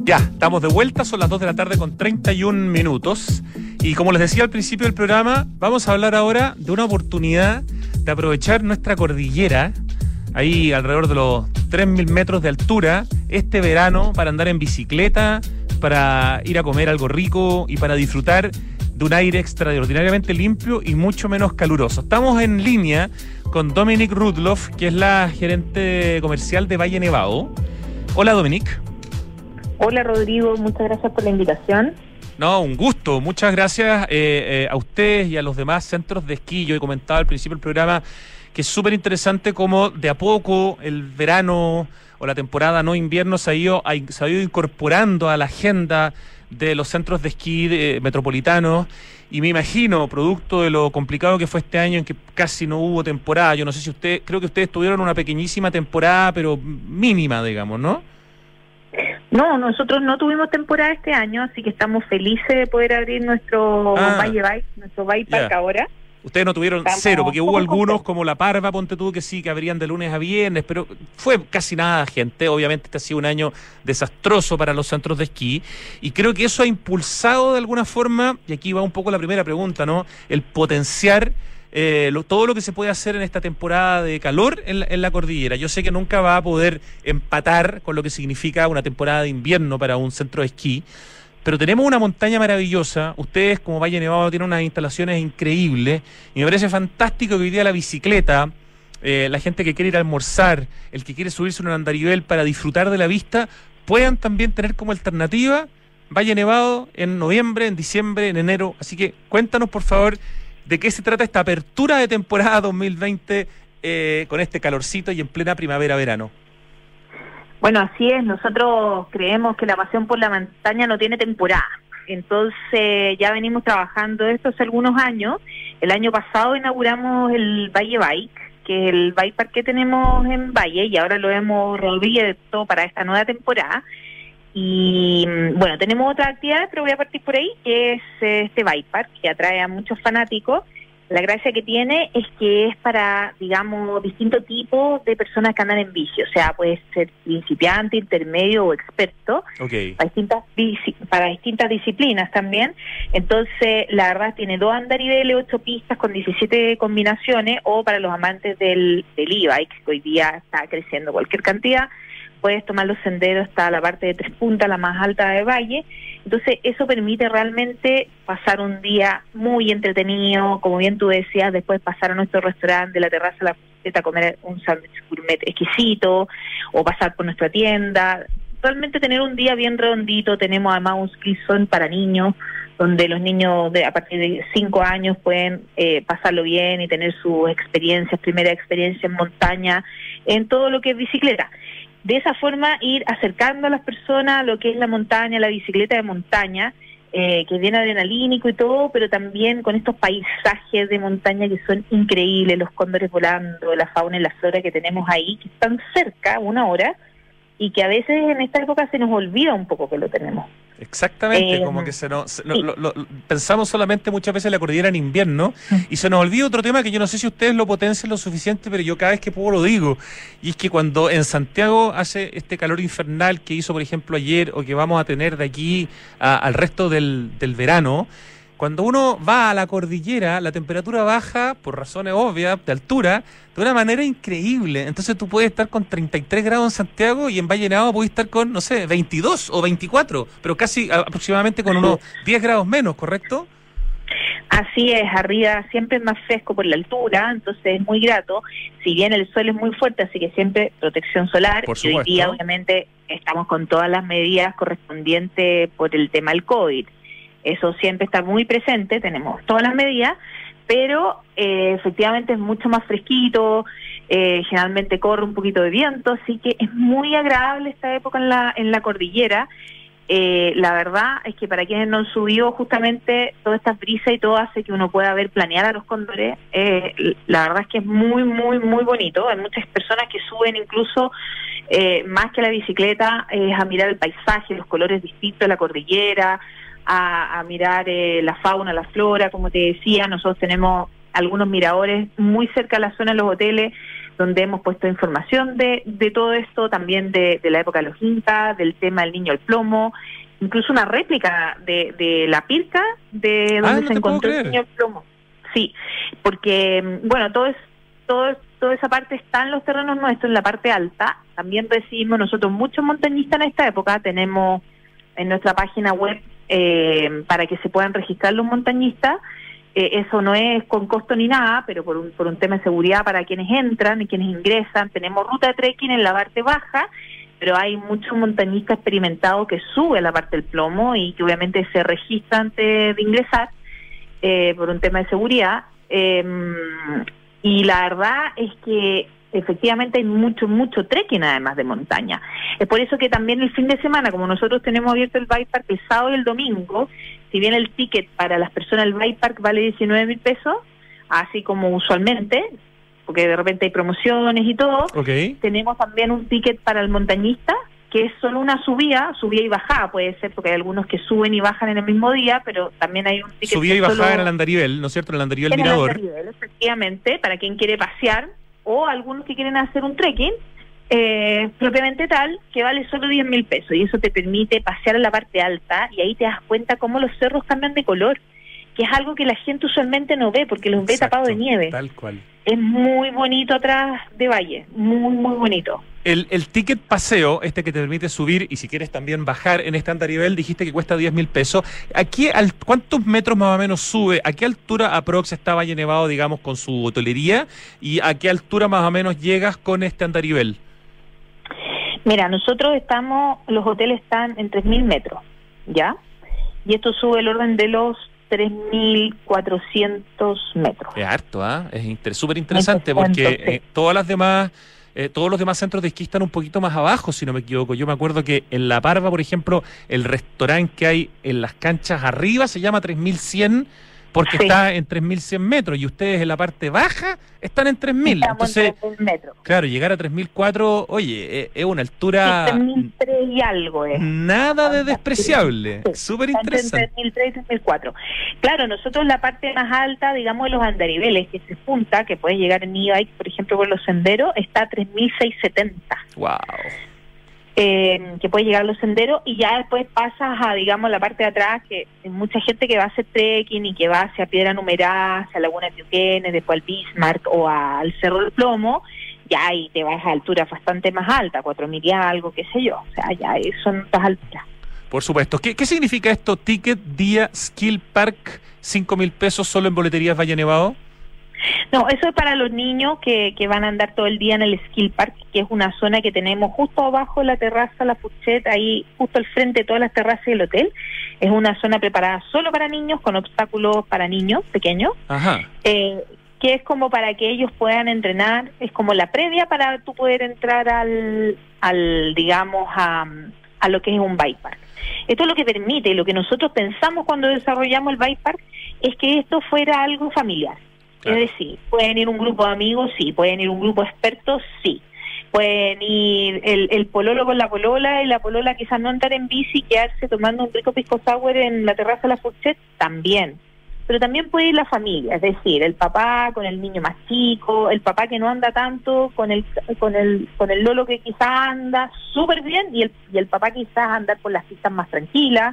Ya, estamos de vuelta, son las 2 de la tarde con 31 minutos. Y como les decía al principio del programa, vamos a hablar ahora de una oportunidad de aprovechar nuestra cordillera, ahí alrededor de los 3.000 metros de altura, este verano para andar en bicicleta, para ir a comer algo rico y para disfrutar de un aire extraordinariamente limpio y mucho menos caluroso. Estamos en línea con Dominique Rudloff, que es la gerente comercial de Valle Nevado. Hola, Dominique. Hola, Rodrigo, muchas gracias por la invitación. No, un gusto. Muchas gracias a ustedes y a los demás centros de esquí. Yo he comentado al principio del programa que es súper interesante cómo de a poco el verano o la temporada no invierno se ha ido incorporando a la agenda de los centros de esquí metropolitanos, y me imagino, producto de lo complicado que fue este año en que casi no hubo temporada, yo no sé si creo que ustedes tuvieron una pequeñísima temporada, pero mínima, digamos, ¿no? No, nosotros no tuvimos temporada este año, así que estamos felices de poder abrir nuestro Valle Bike, nuestro Bike Park ahora. Ustedes no tuvieron cero, porque hubo algunos como La Parva, ponte tú, que sí, que abrían de lunes a viernes, pero fue casi nada gente. Obviamente este ha sido un año desastroso para los centros de esquí, y creo que eso ha impulsado de alguna forma, y aquí va un poco la primera pregunta, ¿no? El potenciar todo lo que se puede hacer en esta temporada de calor en la cordillera. Yo sé que nunca va a poder empatar con lo que significa una temporada de invierno para un centro de esquí, pero tenemos una montaña maravillosa. Ustedes, como Valle Nevado, tienen unas instalaciones increíbles, y me parece fantástico que hoy día la bicicleta, la gente que quiere ir a almorzar, el que quiere subirse a un andarivel para disfrutar de la vista, puedan también tener como alternativa Valle Nevado en noviembre, en diciembre, en enero. Así que cuéntanos, por favor, de qué se trata esta apertura de temporada 2020 con este calorcito y en plena primavera-verano. Bueno, así es. Nosotros creemos que la pasión por la montaña no tiene temporada. Entonces ya venimos trabajando esto hace algunos años. El año pasado inauguramos el Valle Bike, que es el bike park que tenemos en Valle, y ahora lo hemos reabierto para esta nueva temporada. Y bueno, tenemos otras actividades, pero voy a partir por ahí, que es este bike park, que atrae a muchos fanáticos. La gracia que tiene es que es para, digamos, distintos tipos de personas que andan en bici. O sea, puede ser principiante, intermedio o experto. Okay. Para distintas disciplinas también. Entonces, la verdad, tiene 2 andariveles, 8 pistas con 17 combinaciones, o para los amantes del e-bike, que hoy día está creciendo cualquier cantidad, puedes tomar los senderos hasta la parte de 3 puntas, la más alta de Valle. Entonces eso permite realmente pasar un día muy entretenido, como bien tú decías, después pasar a nuestro restaurante, de la terraza a la coseta, a comer un sándwich gourmet exquisito, o pasar por nuestra tienda. Realmente tener un día bien redondito. Tenemos además un ski zone para niños, donde los niños a partir de 5 años pueden pasarlo bien y tener sus primera experiencia en montaña, en todo lo que es bicicleta. De esa forma ir acercando a las personas a lo que es la montaña, la bicicleta de montaña, que es bien adrenalínico y todo, pero también con estos paisajes de montaña que son increíbles, los cóndores volando, la fauna y la flora que tenemos ahí, que están cerca, 1 hora, y que a veces en esta época se nos olvida un poco que lo tenemos. Exactamente, como que pensamos solamente muchas veces en la cordillera en invierno, y se nos olvida otro tema que yo no sé si ustedes lo potencian lo suficiente, pero yo cada vez que puedo lo digo, y es que cuando en Santiago hace este calor infernal que hizo, por ejemplo, ayer, o que vamos a tener de aquí al resto del verano, cuando uno va a la cordillera, la temperatura baja, por razones obvias, de altura, de una manera increíble. Entonces tú puedes estar con 33 grados en Santiago, y en Valle Nevado puedes estar con, no sé, 22 o 24, pero casi aproximadamente con unos 10 grados menos, ¿correcto? Así es, arriba siempre es más fresco por la altura, entonces es muy grato. Si bien el sol es muy fuerte, así que siempre protección solar. Por y supuesto. Hoy día obviamente estamos con todas las medidas correspondientes por el tema del COVID. Eso siempre está muy presente, tenemos todas las medidas, pero efectivamente es mucho más fresquito, generalmente corre un poquito de viento, así que es muy agradable esta época en la cordillera. La verdad es que para quienes no han subido, justamente todas estas brisas y todo hace que uno pueda ver planear a los cóndores. La verdad es que es muy, muy, muy bonito. Hay muchas personas que suben incluso más que la bicicleta, a mirar el paisaje, los colores distintos de la cordillera, a mirar la fauna, la flora, como te decía. Nosotros tenemos algunos miradores muy cerca de la zona de los hoteles, donde hemos puesto información de todo esto, también de la época de los incas, del tema del niño al plomo, incluso una réplica de la Pirca, de donde se encontró el niño al plomo. Sí, porque, bueno, toda esa parte está en los terrenos nuestros, en la parte alta. También recibimos nosotros muchos montañistas en esta época. Tenemos en nuestra página web para que se puedan registrar los montañistas. Eso no es con costo ni nada, pero por un tema de seguridad para quienes entran y quienes ingresan. Tenemos ruta de trekking en la parte baja, pero hay muchos montañistas experimentados que suben la parte del plomo y que obviamente se registran antes de ingresar por un tema de seguridad. Y la verdad es que efectivamente hay mucho trekking además de montaña. Es por eso que también el fin de semana, como nosotros tenemos abierto el bike park el sábado y el domingo, si bien el ticket para las personas del bike park vale 19.000 pesos, así como usualmente, porque de repente hay promociones y todo, tenemos también un ticket para el montañista, que es solo una subida y bajada, puede ser, porque hay algunos que suben y bajan en el mismo día, pero también hay un ticket subida y bajada en el Andarivel, ¿no es cierto? En el Andarivel Mirador. En el Andarivel, efectivamente, para quien quiere pasear, o algunos que quieren hacer un trekking, propiamente tal, que vale solo 10.000 pesos, y eso te permite pasear en la parte alta, y ahí te das cuenta cómo los cerros cambian de color, que es algo que la gente usualmente no ve, porque los ve tapados de nieve. Tal cual. Es muy bonito atrás de valle, muy bonito. El ticket paseo, que te permite subir y si quieres también bajar en este Andarivel, dijiste que cuesta 10.000 pesos. ¿Cuántos metros más o menos sube? ¿A qué altura aprox está Valle Nevado, digamos, con su hotelería? ¿Y a qué altura más o menos llegas con este Andarivel? Mira, nosotros los hoteles están en 3.000 metros, ¿ya? Y esto sube el orden de los 3.400 metros. Es harto, es súper interesante porque todos los demás centros de esquí están un poquito más abajo, si no me equivoco. Yo me acuerdo que en La Parva, por ejemplo, el restaurante que hay en las canchas arriba se llama 3100 porque está en 3.100 metros y ustedes en la parte baja están en 3.000. Entonces, en 3.000 metros. Claro, llegar a 3.004, oye, es una altura... 3.003 y algo es. Nada de despreciable. Súper interesante. Entre 3.003 y 3.004. Claro, nosotros la parte más alta, digamos, de los andariveles, que se junta, que puedes llegar en e-bike, por ejemplo, por los senderos, está a 3.670. ¡Wow! Que puede llegar a los senderos y ya después pasas a, digamos, la parte de atrás, que hay mucha gente que va a hacer trekking y que va hacia Piedra Numerada, hacia Laguna de Piuquenes, después al Bismarck o al Cerro del Plomo, ya ahí te vas a alturas bastante más altas, 4.000 y algo, qué sé yo, o sea, ya son otras alturas. Por supuesto. ¿Qué significa esto? Ticket Día Skill Park, 5.000 pesos solo en boleterías Valle Nevado. No, eso es para los niños que van a andar todo el día en el Skill Park, que es una zona que tenemos justo abajo de la terraza La Fourchette, ahí justo al frente de todas las terrazas del hotel. Es una zona preparada solo para niños, con obstáculos para niños pequeños. Ajá. Que es como para que ellos puedan entrenar, es como la previa para tú poder entrar digamos, a lo que es un bike park. Esto es lo que permite, y lo que nosotros pensamos cuando desarrollamos el bike park, es que esto fuera algo familiar. Claro. Es decir, pueden ir un grupo de amigos, sí, pueden ir un grupo de expertos, sí. Pueden ir el pololo con la polola y la polola quizás no andar en bici y quedarse tomando un rico pisco sour en la terraza de La Fourchette, también. Pero también puede ir la familia, es decir, el papá con el niño más chico, el papá que no anda tanto con el lolo que quizás anda súper bien y el papá quizás andar por las pistas más tranquilas.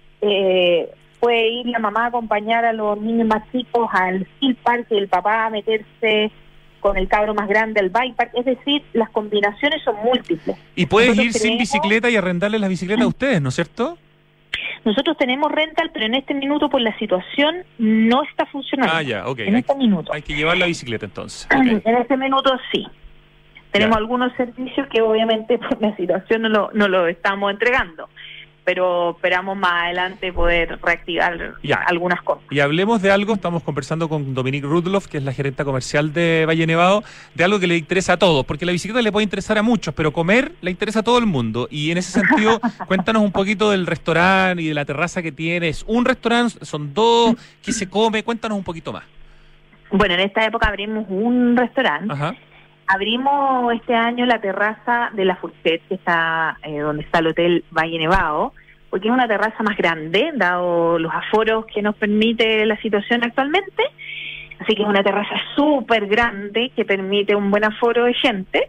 Puede ir la mamá a acompañar a los niños más chicos al skill park y el papá a meterse con el cabro más grande al bike park. Es decir, las combinaciones son múltiples. Y puedes ir sin bicicleta y arrendarles la bicicleta a ustedes, ¿no es cierto? Nosotros tenemos rental, pero en este minuto por la situación no está funcionando. Ah, ya, ok. En este minuto. Hay que llevar la bicicleta entonces. Okay. En este minuto sí. Tenemos algunos servicios que obviamente por la situación no lo estamos entregando. Pero esperamos más adelante poder reactivar algunas cosas. Y hablemos de algo, estamos conversando con Dominique Rudloff, que es la gerenta comercial de Valle Nevado, de algo que le interesa a todos, porque la bicicleta le puede interesar a muchos, pero comer le interesa a todo el mundo. Y en ese sentido, cuéntanos un poquito del restaurante y de la terraza que tienes. ¿Un restaurante? ¿Son dos? ¿Qué se come? Cuéntanos un poquito más. Bueno, en esta época abrimos un restaurante. Ajá. Abrimos este año la terraza de La Fourchette, que está donde está el hotel Valle Nevado, porque es una terraza más grande, dado los aforos que nos permite la situación actualmente. Así que es una terraza súper grande que permite un buen aforo de gente,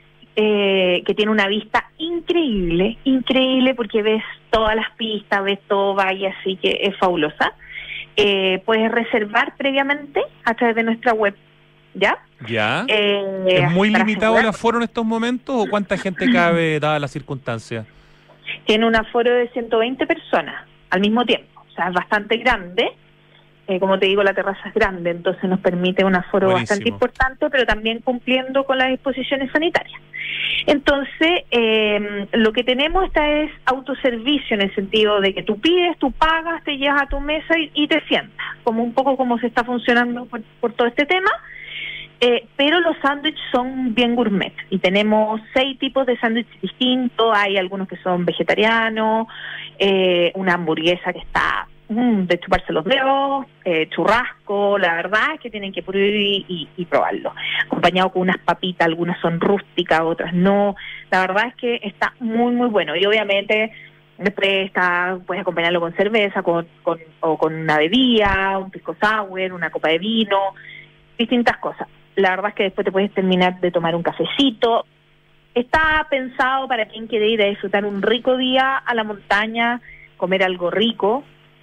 que tiene una vista increíble, increíble porque ves todas las pistas, ves todo valle, así que es fabulosa. Puedes reservar previamente a través de nuestra web, ¿ya? Ya. ¿Es muy limitado el aforo en estos momentos o cuánta gente cabe dada las circunstancias? Tiene un aforo de 120 personas al mismo tiempo, o sea, es bastante grande. Como te digo, la terraza es grande, entonces nos permite un aforo bastante importante, pero también cumpliendo con las disposiciones sanitarias. Entonces, lo que tenemos es autoservicio, en el sentido de que tú pides, tú pagas, te llevas a tu mesa y te sientas, como un poco como se está funcionando por todo este tema. Pero los sándwiches son bien gourmet y tenemos 6 tipos de sándwiches distintos. Hay algunos que son vegetarianos, una hamburguesa que está de chuparse los dedos, churrasco, la verdad es que tienen que probar y probarlo, acompañado con unas papitas, algunas son rústicas, otras no. La verdad es que está muy muy bueno y obviamente después puedes acompañarlo con cerveza, o con una bebida, un pisco sour, una copa de vino, distintas cosas. La verdad es que después te puedes terminar de tomar un cafecito. Está pensado para quien quiere ir a disfrutar un rico día a la montaña, comer algo rico,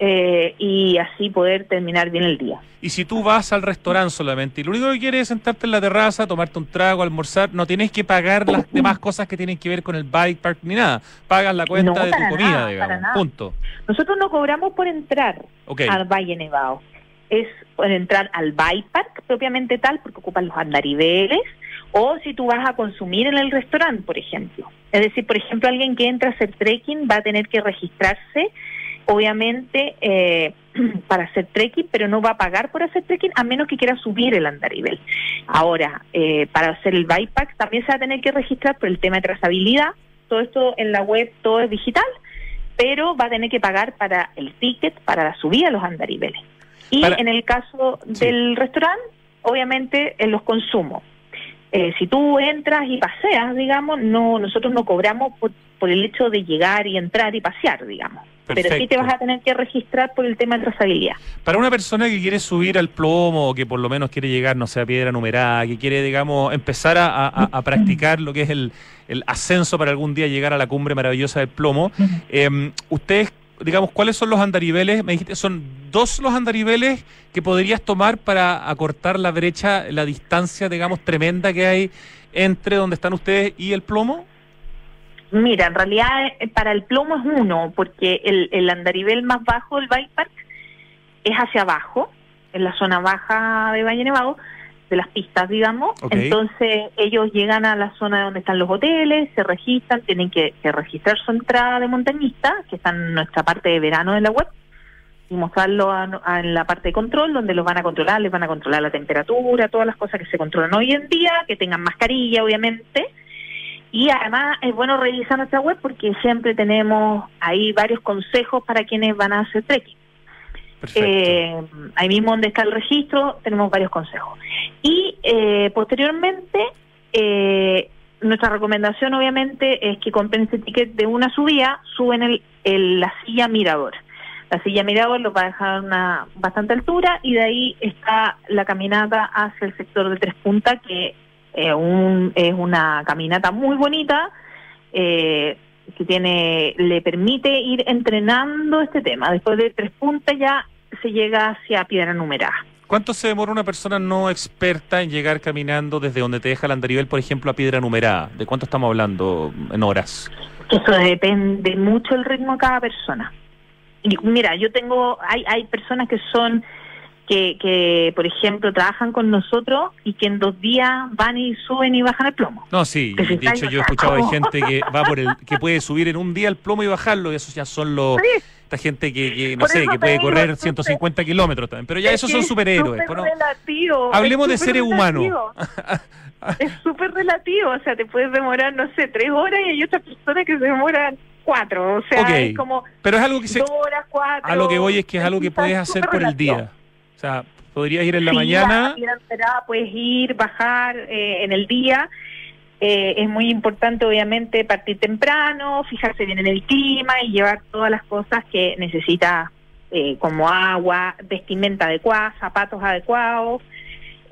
y así poder terminar bien el día. Y si tú vas al restaurante solamente y lo único que quieres es sentarte en la terraza, tomarte un trago, almorzar, no tienes que pagar las demás cosas que tienen que ver con el bike park ni nada. Pagas la cuenta de tu comida, digamos. Punto. Nosotros no cobramos por entrar al Valle Nevado. Es por entrar al bike park propiamente tal, porque ocupan los andariveles, o si tú vas a consumir en el restaurante, por ejemplo. Es decir, por ejemplo, alguien que entra a hacer trekking va a tener que registrarse, obviamente, para hacer trekking, pero no va a pagar por hacer trekking a menos que quiera subir el andarivel. Ahora, para hacer el bike park también se va a tener que registrar por el tema de trazabilidad. Todo esto en la web, todo es digital, pero va a tener que pagar para el ticket, para la subida a los andariveles. Y en el caso del restaurante, obviamente en los consumos. Si tú entras y paseas, digamos, nosotros no cobramos por el hecho de llegar y entrar y pasear, digamos. Perfecto. Pero sí te vas a tener que registrar por el tema de trazabilidad. Para una persona que quiere subir al plomo, o que por lo menos quiere llegar, no sé, a Piedra Numerada, que quiere, digamos, empezar a practicar lo que es el ascenso para algún día llegar a la cumbre maravillosa del plomo, ustedes, digamos, ¿cuáles son los andariveles? Me dijiste, son 2 los andariveles que podrías tomar para acortar la brecha, la distancia, digamos, tremenda que hay entre donde están ustedes y el plomo. Mira, en realidad para el plomo es 1, porque el andarivel más bajo del bike park es hacia abajo, en la zona baja de Valle Nevado, de las pistas, digamos. Entonces ellos llegan a la zona donde están los hoteles, se registran, tienen que registrar su entrada de montañista, que está en nuestra parte de verano de la web, y mostrarlo en la parte de control, donde los van a controlar, les van a controlar la temperatura, todas las cosas que se controlan hoy en día, que tengan mascarilla, obviamente. Y además es bueno revisar nuestra web porque siempre tenemos ahí varios consejos para quienes van a hacer trekking. Ahí mismo donde está el registro tenemos varios consejos. Y posteriormente, nuestra recomendación obviamente es que compren ese ticket de una subida, suben la silla mirador. La silla mirador los va a dejar a una bastante altura y de ahí está la caminata hacia el sector de Tres Puntas, que es una caminata muy bonita, que le permite ir entrenando este tema. Después de Tres Puntas ya se llega hacia Piedra Numerada. ¿Cuánto se demora una persona no experta en llegar caminando desde donde te deja el andarivel, por ejemplo, a Piedra Numerada? ¿De cuánto estamos hablando en horas? Eso depende mucho del ritmo de cada persona. Y mira, hay personas que son que por ejemplo trabajan con nosotros y que en 2 días van y suben y bajan el plomo. No, sí, de hecho yo he escuchado de gente que va que puede subir en un día el plomo y bajarlo, y esos ya son esta gente que no sé, que puede correr 150 kilómetros también, pero ya esos son superhéroes. Es relativo. Hablemos de seres humanos. Es súper relativo, o sea, te puedes demorar, no sé, 3 horas y hay otras personas que se demoran 4, o sea, es como pero es algo que 2 horas, 4. A lo que voy es que es algo que puedes hacer por el día. O sea, podrías ir en la mañana. Puedes ir, bajar en el día. Es muy importante, obviamente, partir temprano, fijarse bien en el clima y llevar todas las cosas que necesita, como agua, vestimenta adecuada, zapatos adecuados,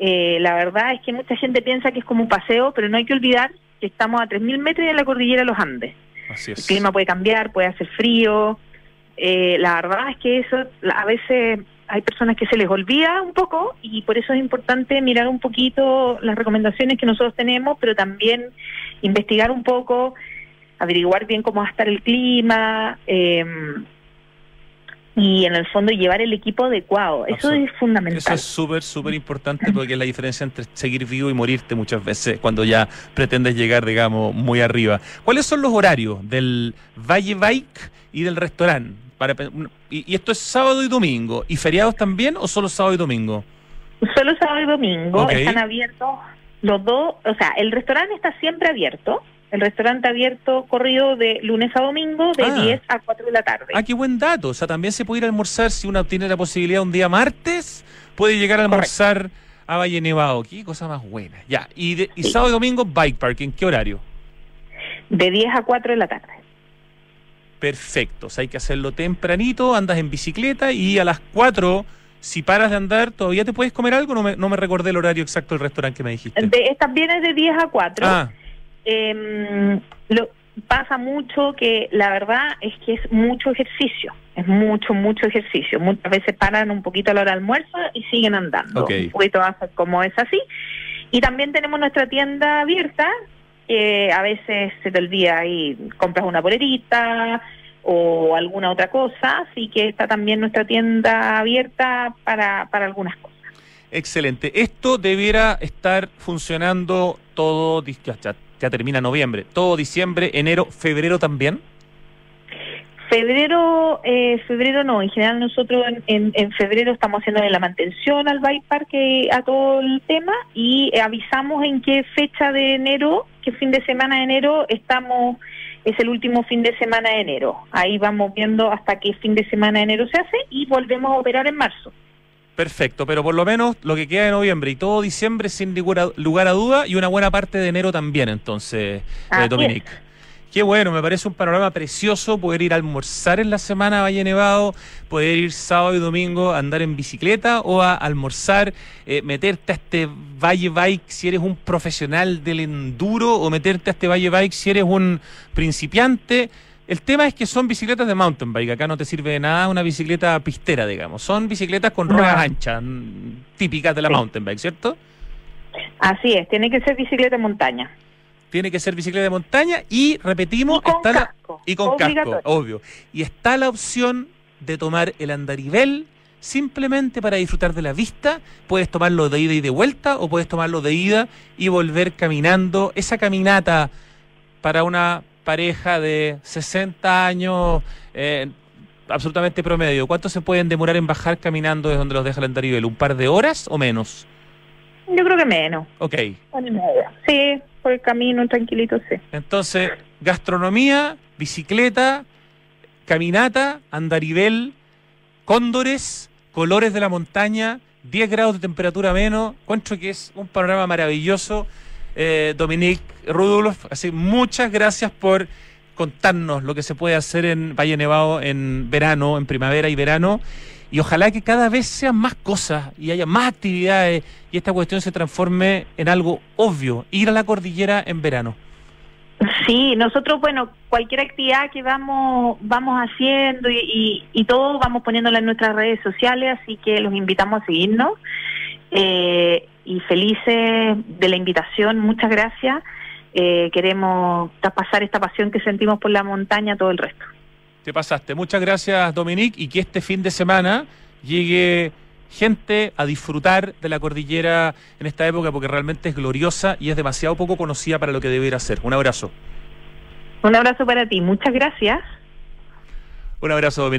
La verdad es que mucha gente piensa que es como un paseo, pero no hay que olvidar que estamos a 3.000 metros de la cordillera de los Andes. Así es. El clima puede cambiar, puede hacer frío. La verdad es que eso a veces hay personas que se les olvida un poco, y por eso es importante mirar un poquito las recomendaciones que nosotros tenemos, pero también investigar un poco, averiguar bien cómo va a estar el clima, y en el fondo llevar el equipo adecuado. Eso es fundamental. Eso es súper importante, porque es la diferencia entre seguir vivo y morirte muchas veces cuando ya pretendes llegar, digamos, muy arriba. ¿Cuáles son los horarios del Valle Bike y del restaurante? ¿Y esto es sábado y domingo? ¿Y feriados también o solo sábado y domingo? Solo sábado y domingo. Okay. Están abiertos los dos. O sea, el restaurante está siempre abierto. El restaurante abierto corrido de lunes a domingo, de 10 a 4 de la tarde. Ah, qué buen dato. O sea, también se puede ir a almorzar, si uno tiene la posibilidad un día martes, puede llegar a almorzar. Correcto. A Valle Nevado. Qué cosa más buena. Ya. Y sí. Sábado y domingo, Bike Park. ¿En qué horario? De 10 a 4 de la tarde. Perfecto. O sea, hay que hacerlo tempranito, andas en bicicleta y a las 4, si paras de andar, ¿todavía te puedes comer algo? No me recordé el horario exacto del restaurante que me dijiste. También es de 10 a 4. Pasa mucho que la verdad es que es mucho ejercicio. Es mucho ejercicio. Muchas veces paran un poquito a la hora del almuerzo y siguen andando. Okay. Un poquito como es así. Y también tenemos nuestra tienda abierta, que a veces se te olvida y compras una polerita o alguna otra cosa, así que está también nuestra tienda abierta para algunas cosas. Excelente. Esto debiera estar funcionando todo, ya termina noviembre, todo diciembre, enero, febrero también. Febrero no, en general nosotros en febrero estamos haciendo la mantención al Bike Park, a todo el tema, y avisamos en qué fecha de enero, qué fin de semana de enero es el último fin de semana de enero. Ahí vamos viendo hasta qué fin de semana de enero se hace y volvemos a operar en marzo. Perfecto, pero por lo menos lo que queda de noviembre y todo diciembre sin lugar a duda, y una buena parte de enero también, entonces, Dominique. Qué bueno, me parece un panorama precioso poder ir a almorzar en la semana a Valle Nevado, poder ir sábado y domingo a andar en bicicleta o a almorzar, meterte a este Valle Bike si eres un profesional del enduro, o meterte a este Valle Bike si eres un principiante. El tema es que son bicicletas de mountain bike, acá no te sirve de nada una bicicleta pistera, digamos. Son bicicletas con ruedas anchas, típicas de la mountain bike, ¿cierto? Así es, tiene que ser bicicleta de montaña. Tiene que ser bicicleta de montaña y, repetimos, y con casco, obvio. Y está la opción de tomar el andarivel simplemente para disfrutar de la vista. Puedes tomarlo de ida y de vuelta, o puedes tomarlo de ida y volver caminando. Esa caminata para una pareja de 60 años, absolutamente promedio, ¿cuánto se pueden demorar en bajar caminando desde donde los deja el andarivel? ¿Un par de horas o menos? Yo creo que menos. Ok. Sí, por el camino, tranquilito, sí. Entonces, gastronomía, bicicleta, caminata, andarivel, cóndores, colores de la montaña, 10 grados de temperatura menos. Encuentro que es un panorama maravilloso. Dominique Rudolph, así, muchas gracias por contarnos lo que se puede hacer en Valle Nevado en verano, en primavera y verano, y ojalá que cada vez sean más cosas y haya más actividades y esta cuestión se transforme en algo obvio, ir a la cordillera en verano. Sí, nosotros, bueno, cualquier actividad que vamos haciendo y todo vamos poniéndola en nuestras redes sociales, así que los invitamos a seguirnos. Y felices de la invitación, muchas gracias. Queremos traspasar esta pasión que sentimos por la montaña a todo el resto. Te pasaste. Muchas gracias, Dominique, y que este fin de semana llegue gente a disfrutar de la cordillera en esta época, porque realmente es gloriosa y es demasiado poco conocida para lo que debiera ser. Un abrazo. Un abrazo para ti, muchas gracias. Un abrazo, Dominique.